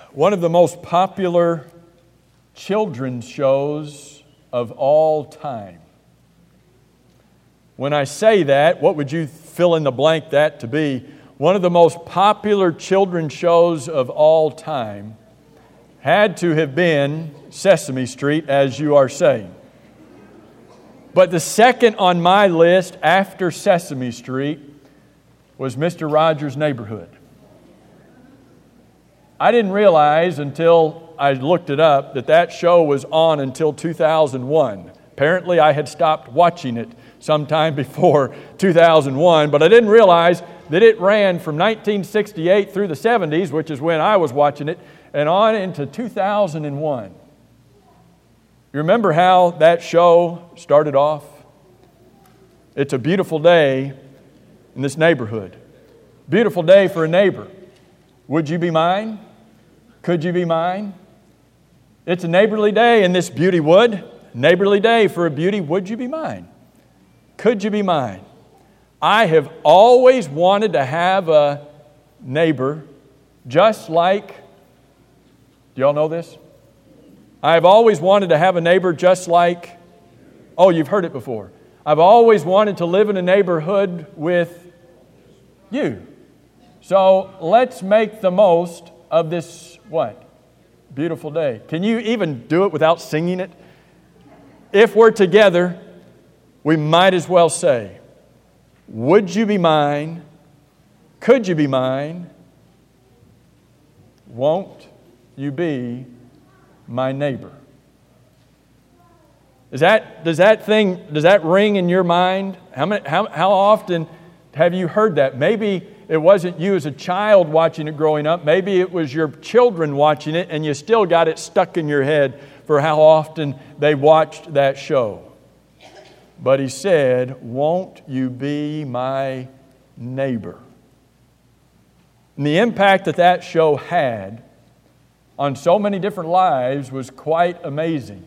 One of the most popular children's shows of all time. When I say that, what would you fill in the blank that to be? One of the most popular children's shows of all time had to have been Sesame Street, as you are saying. But the second on my list after Sesame Street was Mr. Rogers' Neighborhood. I didn't realize until I looked it up that show was on until 2001. Apparently I had stopped watching it sometime before 2001, but I didn't realize that it ran from 1968 through the 70s, which is when I was watching it, and on into 2001. You remember how that show started off? It's a beautiful day in this neighborhood. Beautiful day for a neighbor. Would you be mine? Could you be mine? It's a neighborly day in this beauty wood. Neighborly day for a beauty. Would you be mine? Could you be mine? I have always wanted to have a neighbor just like, do y'all know this? I've always wanted to have a neighbor just like, oh, you've heard it before. I've always wanted to live in a neighborhood with you. So let's make the most of this, what? Beautiful day. Can you even do it without singing it? If we're together, we might as well say, would you be mine? Could you be mine? Won't you be my neighbor? Does that ring in your mind? How often have you heard that? Maybe it wasn't you as a child watching it growing up. Maybe it was your children watching it and you still got it stuck in your head for how often they watched that show. But he said, won't you be my neighbor? And the impact that show had on so many different lives was quite amazing.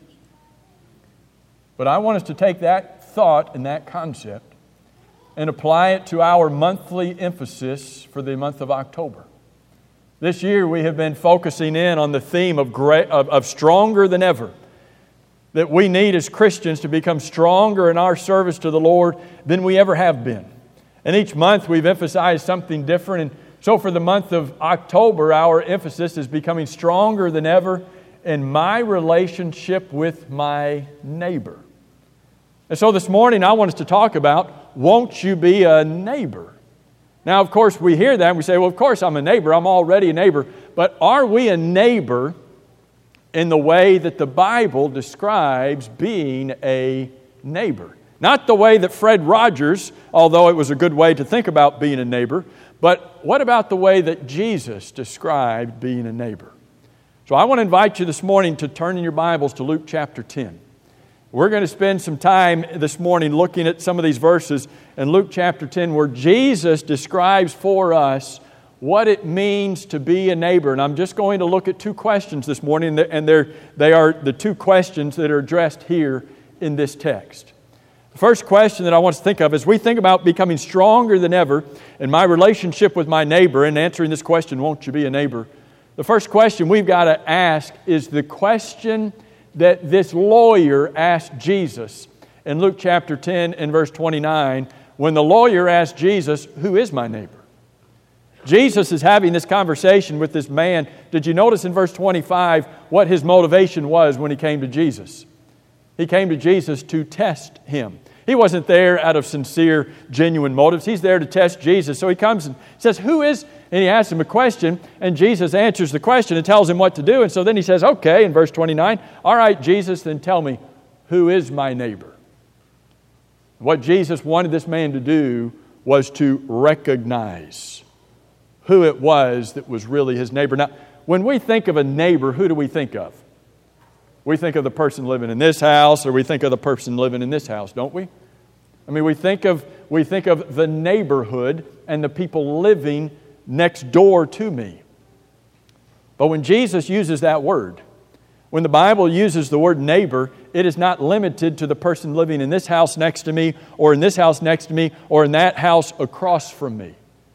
But I want us to take that thought and that concept and apply it to our monthly emphasis for the month of October. This year we have been focusing in on the theme of stronger than ever. That we need as Christians to become stronger in our service to the Lord than we ever have been. And each month we've emphasized something different. And so for the month of October, our emphasis is becoming stronger than ever in my relationship with my neighbor. And so this morning I want us to talk about, won't you be a neighbor? Now, of course, we hear that and we say, well, of course I'm a neighbor. I'm already a neighbor. But are we a neighbor in the way that the Bible describes being a neighbor? Not the way that Fred Rogers, although it was a good way to think about being a neighbor, but what about the way that Jesus described being a neighbor? So I want to invite you this morning to turn in your Bibles to Luke chapter 10. We're going to spend some time this morning looking at some of these verses in Luke chapter 10 where Jesus describes for us what it means to be a neighbor. And I'm just going to look at two questions this morning, and they are the two questions that are addressed here in this text. The first question that I want us to think of as we think about becoming stronger than ever in my relationship with my neighbor and answering this question, won't you be a neighbor? The first question we've got to ask is the question that this lawyer asked Jesus in Luke chapter 10 and verse 29 when the lawyer asked Jesus, who is my neighbor? Jesus is having this conversation with this man. Did you notice in verse 25 what his motivation was when he came to Jesus? He came to Jesus to test him. He wasn't there out of sincere, genuine motives. He's there to test Jesus. So he comes and says, who is? And he asks him a question, and Jesus answers the question and tells him what to do. And so then he says, okay, in verse 29, all right, Jesus, then tell me, who is my neighbor? What Jesus wanted this man to do was to recognize who it was that was really his neighbor. Now, when we think of a neighbor, who do we think of? We think of the person living in this house, or we think of the person living in this house, don't we? I mean, we think of the neighborhood and the people living next door to me. But when Jesus uses that word, when the Bible uses the word neighbor, it is not limited to the person living in this house next to me, or in this house next to me, or in that house across from me.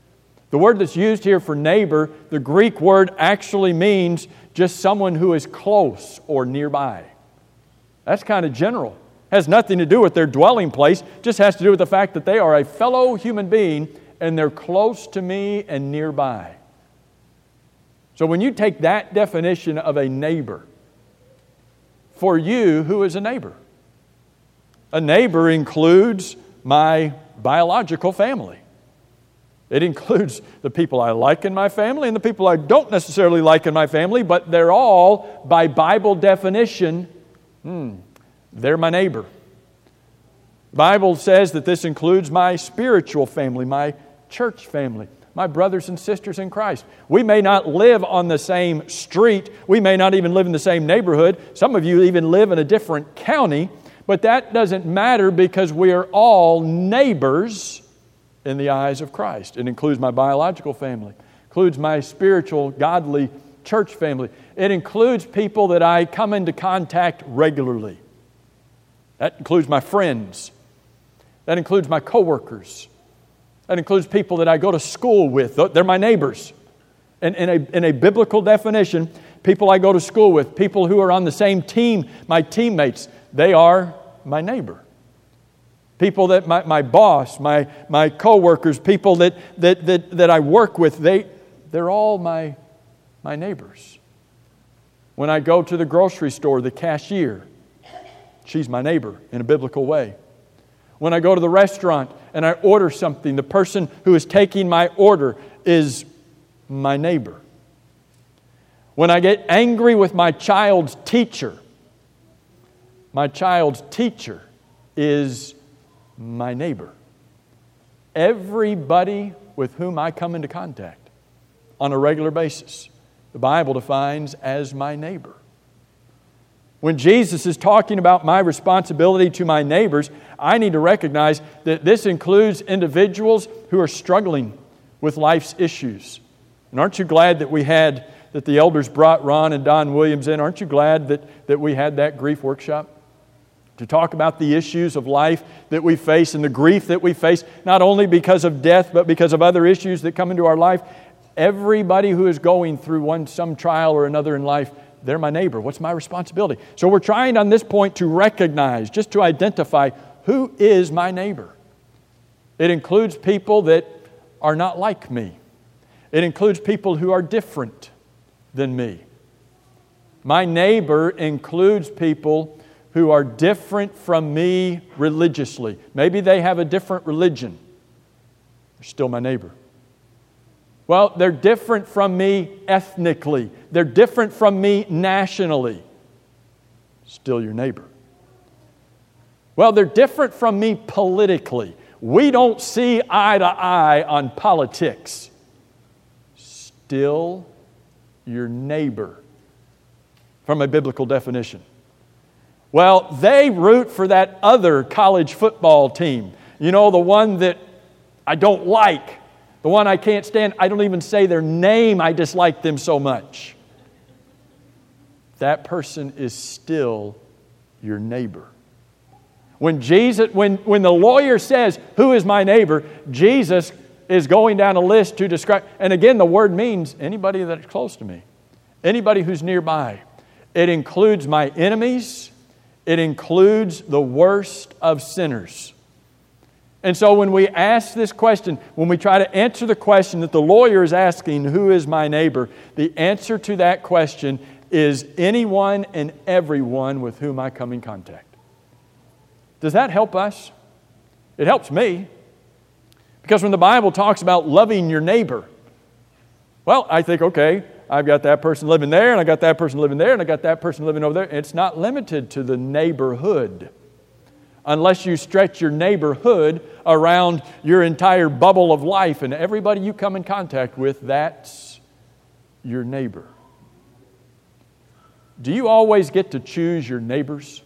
The word that's used here for neighbor, the Greek word actually means just someone who is close or nearby. That's kind of general. Has nothing to do with their dwelling place, just has to do with the fact that they are a fellow human being and they're close to me and nearby. So when you take that definition of a neighbor, for you, who is a neighbor? A neighbor includes my biological family. It includes the people I like in my family and the people I don't necessarily like in my family, but they're all, by Bible definition, they're my neighbor. The Bible says that this includes my spiritual family, my church family, my brothers and sisters in Christ. We may not live on the same street. We may not even live in the same neighborhood. Some of you even live in a different county, but that doesn't matter because we are all neighbors in the eyes of Christ. It includes my biological family, includes my spiritual, godly church family. It includes people that I come into contact regularly. That includes my friends. That includes my coworkers. That includes people that I go to school with. They're my neighbors. And in a biblical definition, people I go to school with, people who are on the same team, my teammates, they are my neighbor. People that my boss, my coworkers, people that I work with, they're all my neighbors. When I go to the grocery store, the cashier, she's my neighbor in a biblical way. When I go to the restaurant and I order something, the person who is taking my order is my neighbor. When I get angry with my child's teacher is my neighbor. Everybody with whom I come into contact on a regular basis, the Bible defines as my neighbor. When Jesus is talking about my responsibility to my neighbors, I need to recognize that this includes individuals who are struggling with life's issues. And aren't you glad that the elders brought Ron and Don Williams in? Aren't you glad that we had that grief workshop? To talk about the issues of life that we face and the grief that we face, not only because of death, but because of other issues that come into our life. Everybody who is going through some trial or another in life, they're my neighbor. What's my responsibility? So we're trying on this point to recognize, just to identify, who is my neighbor? It includes people that are not like me. It includes people who are different than me. My neighbor includes people who are different from me religiously. Maybe they have a different religion. They're still my neighbor. Well, they're different from me ethnically. They're different from me nationally. Still your neighbor. Well, they're different from me politically. We don't see eye to eye on politics. Still your neighbor from a biblical definition. Well, they root for that other college football team. You know, the one that I don't like. The one I can't stand. I don't even say their name. I dislike them so much. That person is still your neighbor. When the lawyer says, "Who is my neighbor?" Jesus is going down a list to describe. And again, the word means anybody that's close to me. Anybody who's nearby. It includes my enemies. It includes the worst of sinners. And so when we ask this question, when we try to answer the question that the lawyer is asking, who is my neighbor? The answer to that question is anyone and everyone with whom I come in contact. Does that help us? It helps me. Because when the Bible talks about loving your neighbor, well, I think, okay, I've got that person living there, and I got that person living there, and I got that person living over there. It's not limited to the neighborhood. Unless you stretch your neighborhood around your entire bubble of life and everybody you come in contact with, that's your neighbor. Do you always get to choose your neighbors?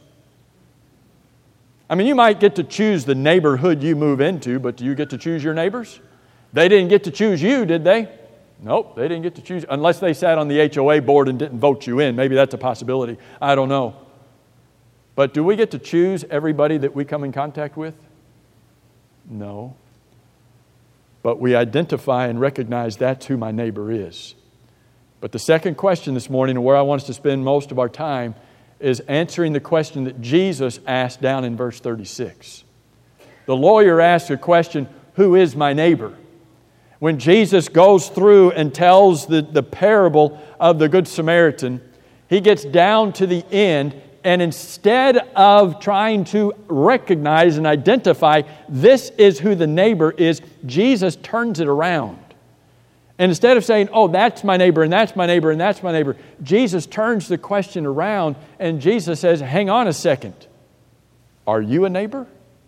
I mean, you might get to choose the neighborhood you move into, but do you get to choose your neighbors? They didn't get to choose you, did they? Nope, they didn't get to choose, unless they sat on the HOA board and didn't vote you in. Maybe that's a possibility. I don't know. But do we get to choose everybody that we come in contact with? No. but we identify and recognize that's who my neighbor is. But the second question this morning, and where I want us to spend most of our time, is answering the question that Jesus asked down in verse 36. The lawyer asked a question, who is my neighbor? When Jesus goes through and tells the parable of the Good Samaritan, He gets down to the end, and instead of trying to recognize and identify this is who the neighbor is, Jesus turns it around. And instead of saying, oh, that's my neighbor, and that's my neighbor, and that's my neighbor, Jesus turns the question around, and Jesus says, hang on a second. Are you a neighbor?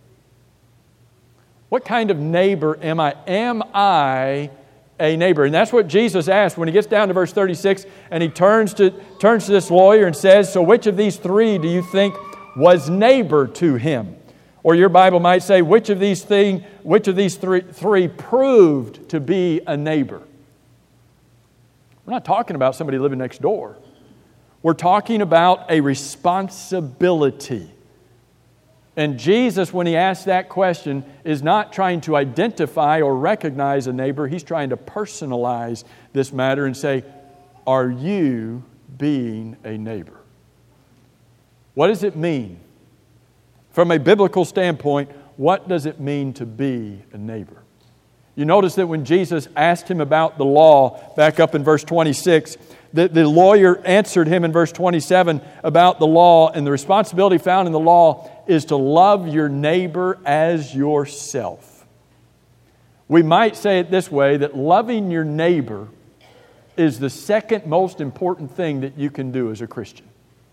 What kind of neighbor am I? Am I a neighbor? And that's what Jesus asked when He gets down to verse 36, and He turns to this lawyer and says, so which of these three do you think was neighbor to him? Or your Bible might say, which of these three proved to be a neighbor? We're not talking about somebody living next door. We're talking about a responsibility. And Jesus, when He asks that question, is not trying to identify or recognize a neighbor. He's trying to personalize this matter and say, are you being a neighbor? What does it mean? From a biblical standpoint, what does it mean to be a neighbor? You notice that when Jesus asked Him about the law, back up in verse 26, the lawyer answered Him in verse 27 about the law, and the responsibility found in the law is to love your neighbor as yourself. We might say it this way, that loving your neighbor is the second most important thing that you can do as a Christian.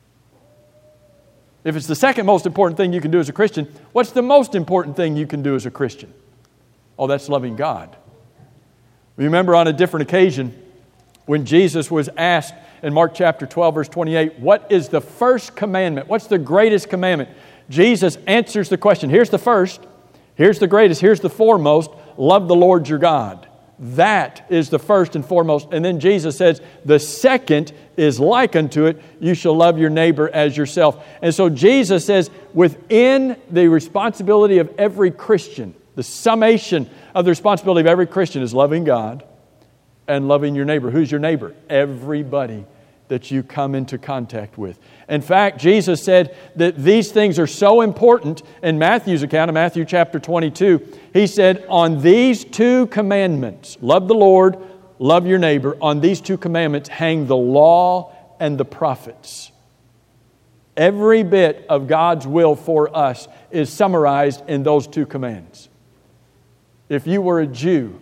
If it's the second most important thing you can do as a Christian, what's the most important thing you can do as a Christian? Oh, that's loving God. Remember on a different occasion, when Jesus was asked in Mark chapter 12, verse 28, what is the first commandment? What's the greatest commandment? Jesus answers the question. Here's the first, here's the greatest, here's the foremost. Love the Lord your God. That is the first and foremost. And then Jesus says, the second is like unto it, you shall love your neighbor as yourself. And so Jesus says, within the responsibility of every Christian, the summation of the responsibility of every Christian is loving God and loving your neighbor. Who's your neighbor? Everybody that you come into contact with. In fact, Jesus said that these things are so important. In Matthew's account, in Matthew chapter 22, He said, on these two commandments, love the Lord, love your neighbor, on these two commandments hang the law and the prophets. Every bit of God's will for us is summarized in those two commands. If you were a Jew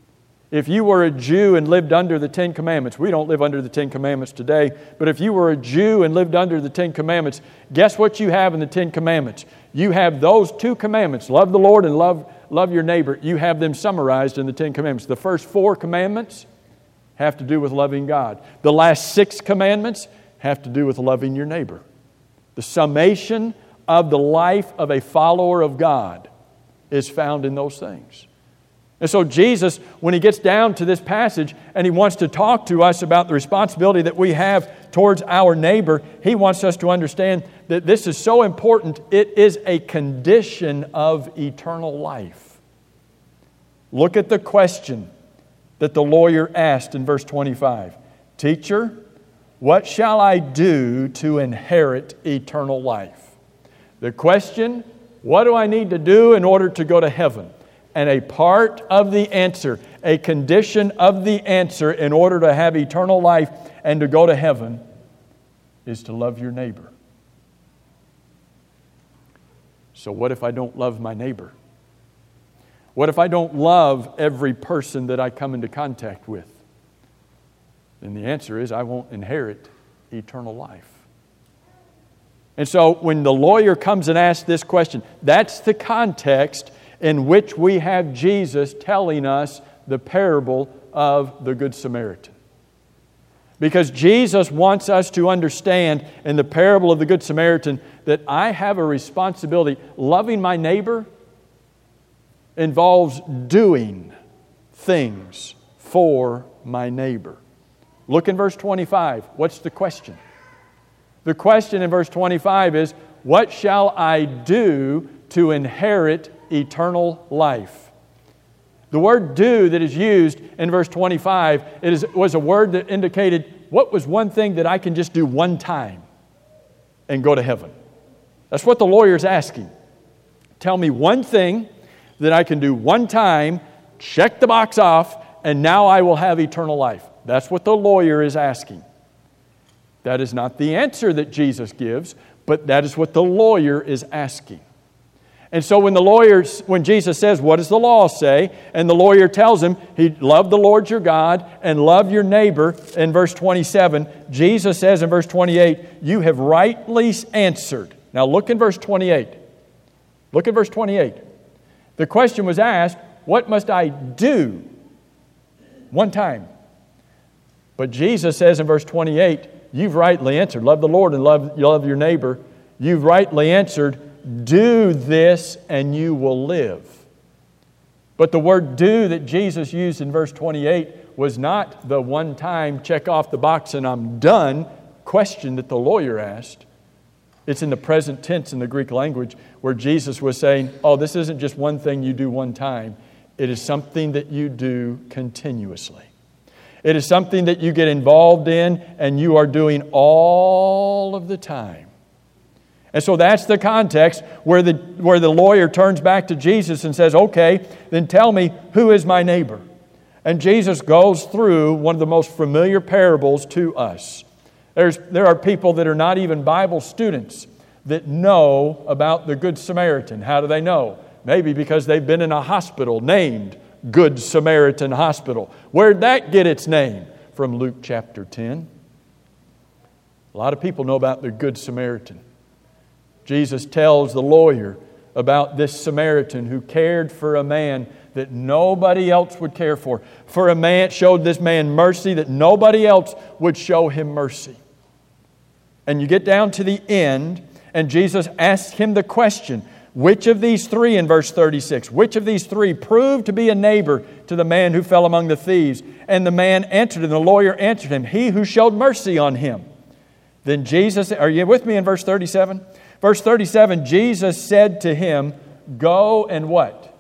and lived under the Ten Commandments, we don't live under the Ten Commandments today, but if you were a Jew and lived under the Ten Commandments, guess what you have in the Ten Commandments? You have those two commandments, love the Lord and love your neighbor. You have them summarized in the Ten Commandments. The first 4 commandments have to do with loving God. The last 6 commandments have to do with loving your neighbor. The summation of the life of a follower of God is found in those things. And so Jesus, when He gets down to this passage and He wants to talk to us about the responsibility that we have towards our neighbor, He wants us to understand that this is so important. It is a condition of eternal life. Look at the question that the lawyer asked in verse 25. Teacher, what shall I do to inherit eternal life? The question, what do I need to do in order to go to heaven? And a part of the answer, a condition of the answer in order to have eternal life and to go to heaven is to love your neighbor. So what if I don't love my neighbor? What if I don't love every person that I come into contact with? Then the answer is I won't inherit eternal life. And so when the lawyer comes and asks this question, that's the context in which we have Jesus telling us the parable of the Good Samaritan. Because Jesus wants us to understand in the parable of the Good Samaritan that I have a responsibility. Loving my neighbor involves doing things for my neighbor. Look in verse 25. What's the question? The question in verse 25 is, what shall I do to inherit eternal life? The word do that is used in verse 25 was a word that indicated what was one thing that I can just do one time and go to heaven. That's what the lawyer is asking. Tell me one thing that I can do one time, check the box off, and now I will have eternal life. That's what the lawyer is asking. That is not the answer that Jesus gives, but that is what the lawyer is asking. And so when Jesus says, what does the law say? And the lawyer tells him, love the Lord your God and love your neighbor in verse 27. Jesus says in verse 28, you have rightly answered. Now look in verse 28. Look at verse 28. The question was asked, what must I do? One time. But Jesus says in verse 28, you've rightly answered. Love the Lord and love your neighbor. You've rightly answered. Do this and you will live. But the word do that Jesus used in verse 28 was not the one time check off the box and I'm done question that the lawyer asked. It's in the present tense in the Greek language where Jesus was saying, oh, this isn't just one thing you do one time. It is something that you do continuously. It is something that you get involved in and you are doing all of the time. And so that's the context where the lawyer turns back to Jesus and says, okay, then tell me, who is my neighbor? And Jesus goes through one of the most familiar parables to us. There are people that are not even Bible students that know about the Good Samaritan. How do they know? Maybe because they've been in a hospital named Good Samaritan Hospital. Where'd that get its name? From Luke chapter 10. A lot of people know about the Good Samaritan. Jesus tells the lawyer about this Samaritan who cared for a man that nobody else would care for. Showed this man mercy that nobody else would show him mercy. And you get down to the end, and Jesus asks him the question, which of these three, in verse 36, which of these three proved to be a neighbor to the man who fell among the thieves? And the man answered, and the lawyer answered him, he who showed mercy on him. Then Jesus, are you with me in verse 37? Verse 37, Jesus said to him, go and what?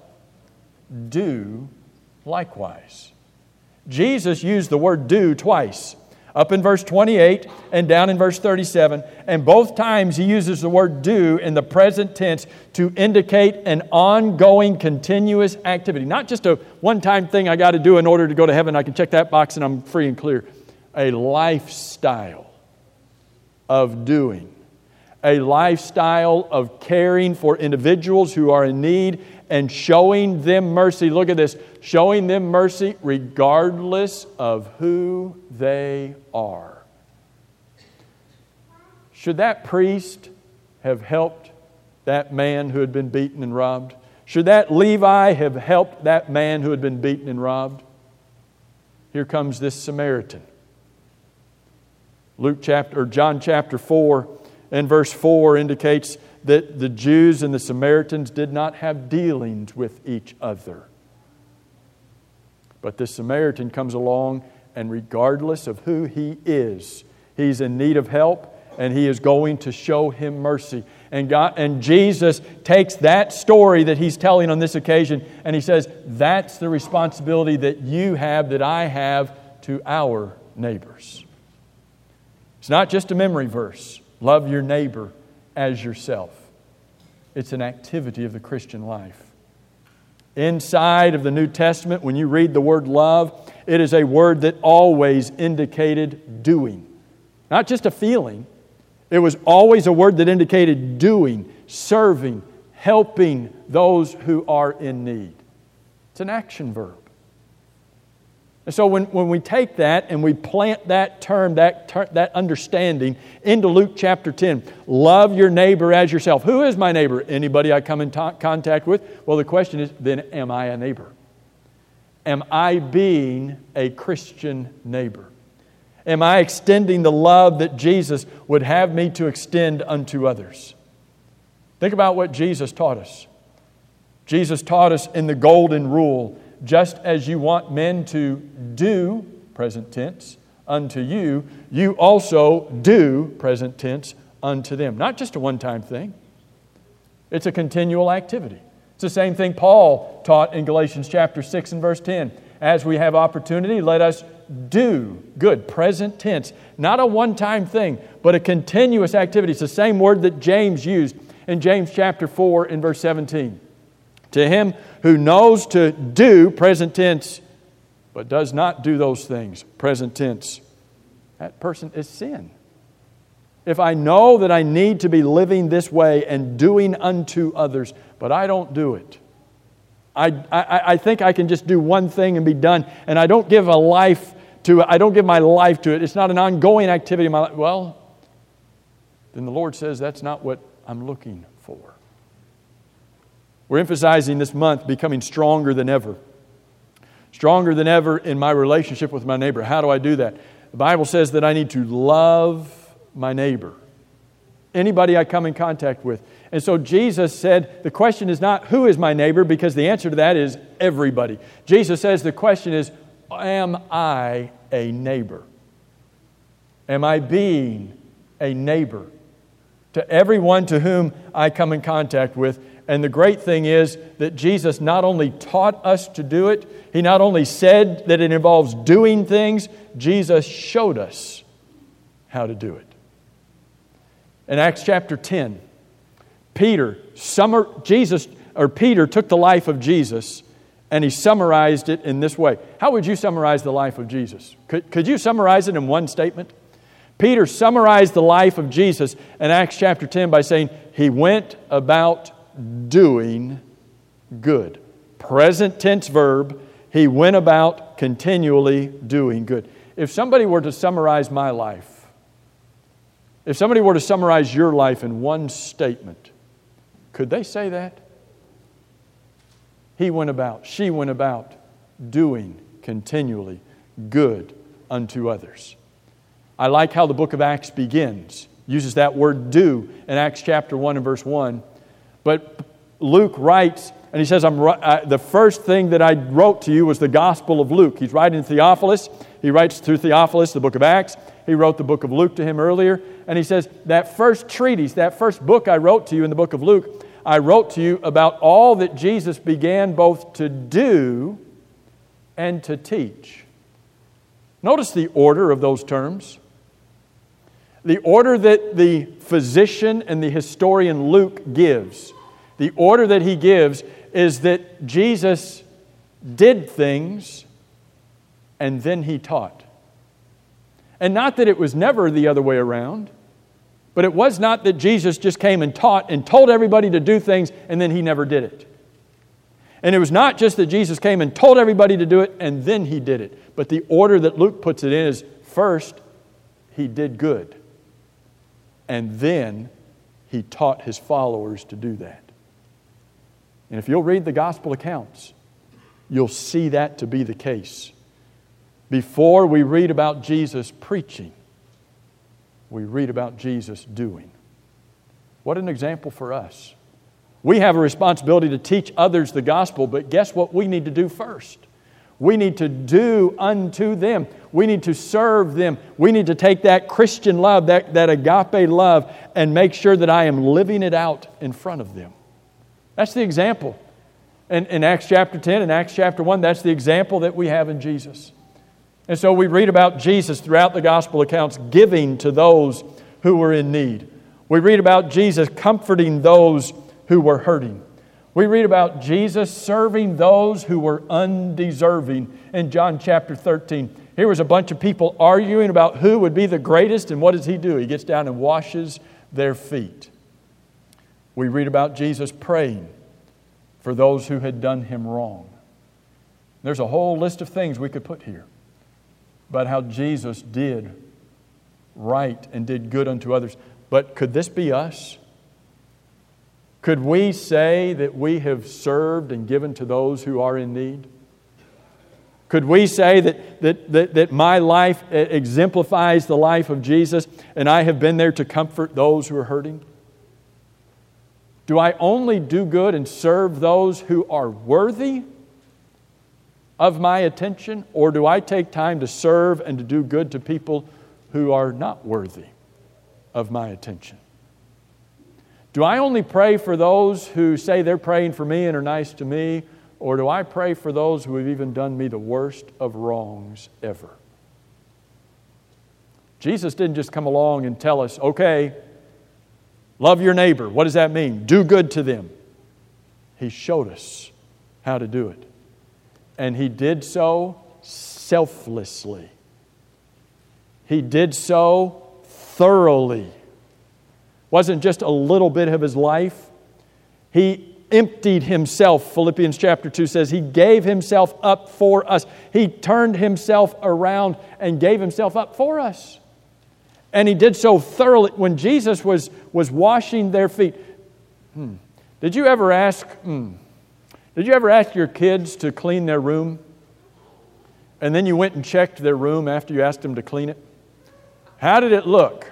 Do likewise. Jesus used the word do twice. Up in verse 28 and down in verse 37. And both times he uses the word do in the present tense to indicate an ongoing, continuous activity. Not just a one-time thing I got to do in order to go to heaven. I can check that box and I'm free and clear. A lifestyle of doing. A lifestyle of caring for individuals who are in need and showing them mercy. Look at this. Showing them mercy regardless of who they are. Should that priest have helped that man who had been beaten and robbed? Should that Levi have helped that man who had been beaten and robbed? Here comes this Samaritan. John chapter 4 and verse 4 indicates that the Jews and the Samaritans did not have dealings with each other. But the Samaritan comes along, and regardless of who he is, he's in need of help, and he is going to show him mercy. And Jesus takes that story that he's telling on this occasion, and he says, that's the responsibility that you have, that I have to our neighbors. It's not just a memory verse. Love your neighbor as yourself. It's an activity of the Christian life. Inside of the New Testament, when you read the word love, it is a word that always indicated doing. Not just a feeling. It was always a word that indicated doing, serving, helping those who are in need. It's an action verb. And so when we take that and we plant that term, that understanding into Luke chapter 10, love your neighbor as yourself. Who is my neighbor? Anybody I come in contact with? Well, the question is, then am I a neighbor? Am I being a Christian neighbor? Am I extending the love that Jesus would have me to extend unto others? Think about what Jesus taught us. Jesus taught us in the golden rule, just as you want men to do, present tense, unto you, you also do, present tense, unto them. Not just a one-time thing. It's a continual activity. It's the same thing Paul taught in Galatians chapter 6 and verse 10. As we have opportunity, let us do good, present tense. Not a one-time thing, but a continuous activity. It's the same word that James used in James chapter 4 and verse 17. To him who knows to do, present tense, but does not do those things, present tense, that person is sin. If I know that I need to be living this way and doing unto others, but I don't do it, I think I can just do one thing and be done, and I don't give my life to it. It's not an ongoing activity in my life. Well, then the Lord says that's not what I'm looking for. We're emphasizing this month becoming stronger than ever. Stronger than ever in my relationship with my neighbor. How do I do that? The Bible says that I need to love my neighbor. Anybody I come in contact with. And so Jesus said, the question is not who is my neighbor, because the answer to that is everybody. Jesus says the question is, am I a neighbor? Am I being a neighbor to everyone to whom I come in contact with? And the great thing is that Jesus not only taught us to do it, He not only said that it involves doing things, Jesus showed us how to do it. In Acts chapter 10, Peter took the life of Jesus and he summarized it in this way. How would you summarize the life of Jesus? Could you summarize it in one statement? Peter summarized the life of Jesus in Acts chapter 10 by saying, He went about doing good. Present tense verb, He went about continually doing good. If somebody were to summarize my life, if somebody were to summarize your life in one statement, could they say that? He went about, she went about, doing continually good unto others. I like how the book of Acts begins. Uses that word do in Acts chapter 1 and verse 1. But Luke writes, and he says, the first thing that I wrote to you was the Gospel of Luke. He's writing to Theophilus. He writes through Theophilus the book of Acts. He wrote the book of Luke to him earlier. And he says, that first treatise, that first book I wrote to you in the book of Luke, I wrote to you about all that Jesus began both to do and to teach. Notice the order of those terms. The order that the physician and the historian Luke gives, the order that he gives is that Jesus did things and then He taught. And not that it was never the other way around, but it was not that Jesus just came and taught and told everybody to do things and then He never did it. And it was not just that Jesus came and told everybody to do it and then He did it. But the order that Luke puts it in is first, He did good. And then He taught His followers to do that. And if you'll read the gospel accounts, you'll see that to be the case. Before we read about Jesus preaching, we read about Jesus doing. What an example for us. We have a responsibility to teach others the gospel, but guess what we need to do first? We need to do unto them. We need to serve them. We need to take that Christian love, that agape love, and make sure that I am living it out in front of them. That's the example. In Acts chapter 10 and Acts chapter 1, that's the example that we have in Jesus. And so we read about Jesus throughout the gospel accounts giving to those who were in need. We read about Jesus comforting those who were hurting. We read about Jesus serving those who were undeserving in John chapter 13. Here was a bunch of people arguing about who would be the greatest, and what does He do? He gets down and washes their feet. We read about Jesus praying for those who had done Him wrong. There's a whole list of things we could put here about how Jesus did right and did good unto others. But could this be us? Could we say that we have served and given to those who are in need? Could we say that my life exemplifies the life of Jesus and I have been there to comfort those who are hurting? Do I only do good and serve those who are worthy of my attention, or do I take time to serve and to do good to people who are not worthy of my attention? Do I only pray for those who say they're praying for me and are nice to me? Or do I pray for those who have even done me the worst of wrongs ever? Jesus didn't just come along and tell us, okay, love your neighbor. What does that mean? Do good to them. He showed us how to do it. And He did so selflessly. He did so thoroughly. Wasn't just a little bit of His life. He emptied Himself. Philippians chapter 2 says He gave Himself up for us. He turned Himself around and gave Himself up for us. And He did so thoroughly. When Jesus was washing their feet, did you ever ask your kids to clean their room? And then you went and checked their room after you asked them to clean it? How did it look?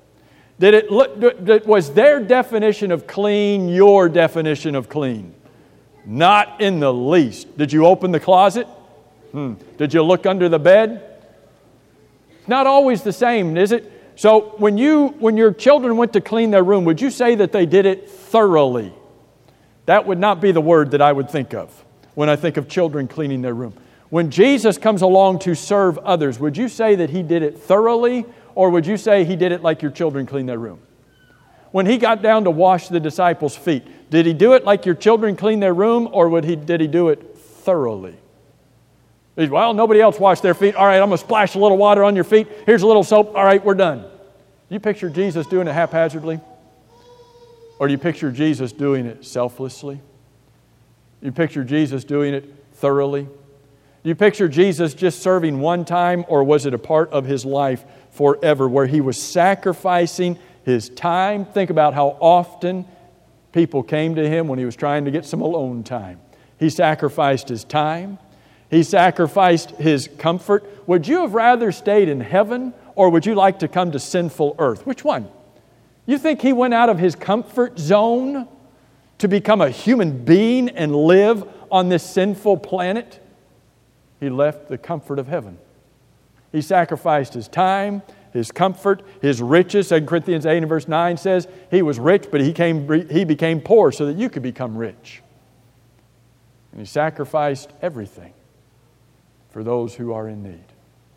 Was their definition of clean your definition of clean? Not in the least. Did you open the closet? Did you look under the bed? It's not always the same, is it? So when your children went to clean their room, would you say that they did it thoroughly? That would not be the word that I would think of when I think of children cleaning their room. When Jesus comes along to serve others, would you say that He did it thoroughly? Or would you say He did it like your children clean their room? When He got down to wash the disciples' feet, did He do it like your children clean their room, or did He do it thoroughly? Well, nobody else washed their feet. All right, I'm going to splash a little water on your feet. Here's a little soap. All right, we're done. Do you picture Jesus doing it haphazardly? Or do you picture Jesus doing it selflessly? You picture Jesus doing it thoroughly? Do you picture Jesus just serving one time, or was it a part of His life forever, where He was sacrificing His time? Think about how often people came to Him when He was trying to get some alone time. He sacrificed His time. He sacrificed His comfort. Would you have rather stayed in heaven, or would you like to come to sinful earth? Which one? You think He went out of His comfort zone to become a human being and live on this sinful planet? He left the comfort of heaven. He sacrificed His time, His comfort, His riches. 2 Corinthians 8 and verse 9 says He was rich, but He became poor so that you could become rich. And He sacrificed everything for those who are in need.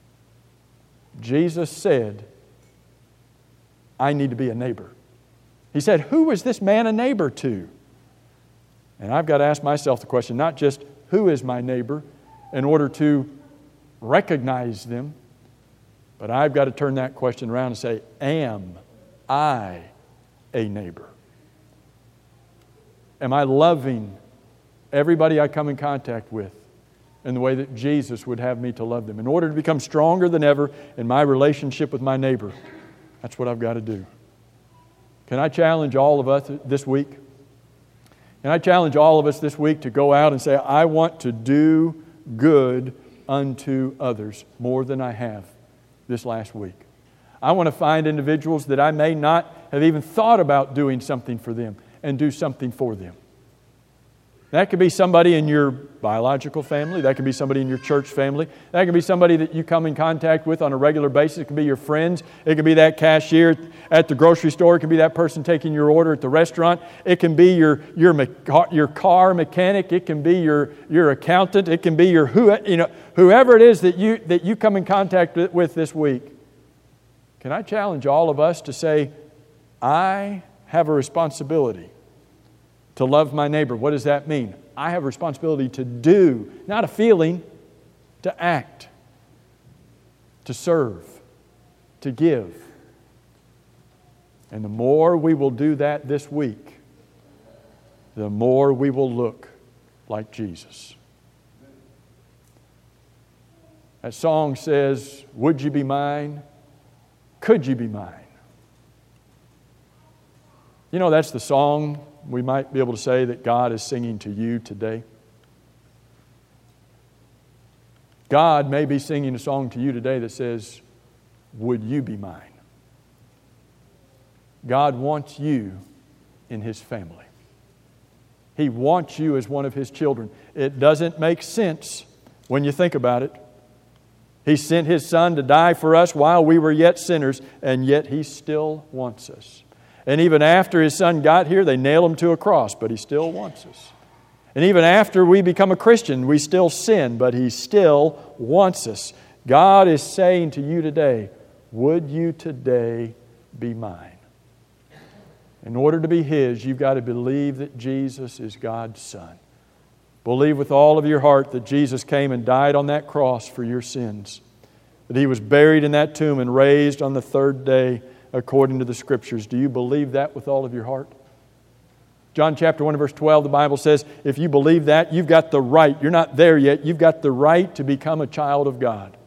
Jesus said, I need to be a neighbor. He said, who was this man a neighbor to? And I've got to ask myself the question, not just who is my neighbor in order to recognize them, but I've got to turn that question around and say, am I a neighbor? Am I loving everybody I come in contact with in the way that Jesus would have me to love them? In order to become stronger than ever in my relationship with my neighbor, that's what I've got to do. Can I challenge all of us this week? Can I challenge all of us this week to go out and say, I want to do good unto others more than I have this last week. I want to find individuals that I may not have even thought about doing something for them and do something for them. That could be somebody in your biological family. That could be somebody in your church family. That could be somebody that you come in contact with on a regular basis. It could be your friends. It could be that cashier at the grocery store. It could be that person taking your order at the restaurant. It can be your car mechanic. It can be your accountant. It can be whoever it is that you come in contact with this week. Can I challenge all of us to say, I have a responsibility to love my neighbor? What does that mean? I have a responsibility to do, not a feeling, to act, to serve, to give. And the more we will do that this week, the more we will look like Jesus. That song says, would you be mine? Could you be mine? You know, that's the song we might be able to say that God is singing to you today. God may be singing a song to you today that says, would you be mine? God wants you in His family. He wants you as one of His children. It doesn't make sense when you think about it. He sent His Son to die for us while we were yet sinners, and yet He still wants us. And even after His Son got here, they nailed Him to a cross, but He still wants us. And even after we become a Christian, we still sin, but He still wants us. God is saying to you today, would you today be mine? In order to be His, you've got to believe that Jesus is God's Son. Believe with all of your heart that Jesus came and died on that cross for your sins. That He was buried in that tomb and raised on the third day according to the Scriptures. Do you believe that with all of your heart? John chapter 1 verse 12, the Bible says, if you believe that, you've got the right. You're not there yet. You've got the right to become a child of God.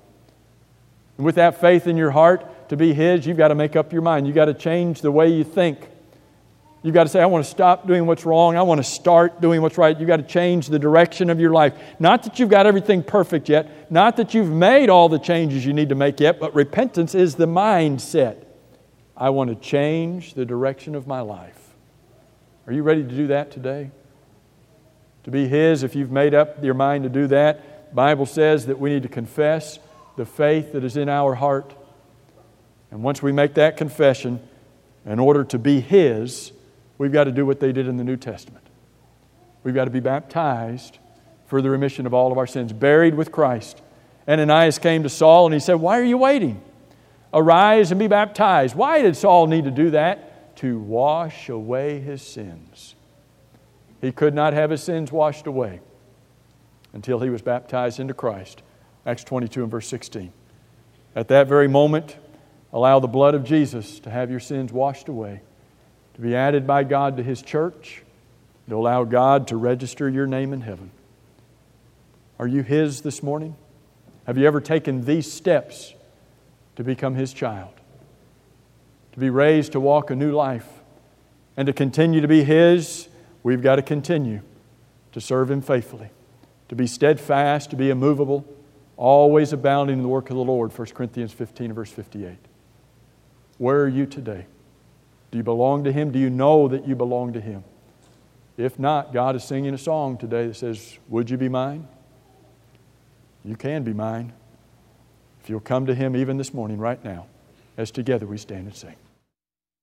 And with that faith in your heart to be His, you've got to make up your mind. You've got to change the way you think. You've got to say, I want to stop doing what's wrong. I want to start doing what's right. You've got to change the direction of your life. Not that you've got everything perfect yet. Not that you've made all the changes you need to make yet. But repentance is the mindset. I want to change the direction of my life. Are you ready to do that today? To be His, if you've made up your mind to do that, the Bible says that we need to confess the faith that is in our heart. And once we make that confession, in order to be His, we've got to do what they did in the New Testament. We've got to be baptized for the remission of all of our sins, buried with Christ. Ananias came to Saul and he said, why are you waiting? Arise and be baptized. Why did Saul need to do that? To wash away his sins. He could not have his sins washed away until he was baptized into Christ. Acts 22 and verse 16. At that very moment, allow the blood of Jesus to have your sins washed away, to be added by God to His church, to allow God to register your name in heaven. Are you His this morning? Have you ever taken these steps to become His child? To be raised to walk a new life and to continue to be His, we've got to continue to serve Him faithfully, to be steadfast, to be immovable, always abounding in the work of the Lord, 1 Corinthians 15 and verse 58. Where are you today? Do you belong to Him? Do you know that you belong to Him? If not, God is singing a song today that says, would you be mine? You can be mine if you'll come to Him even this morning, right now, as together we stand and sing.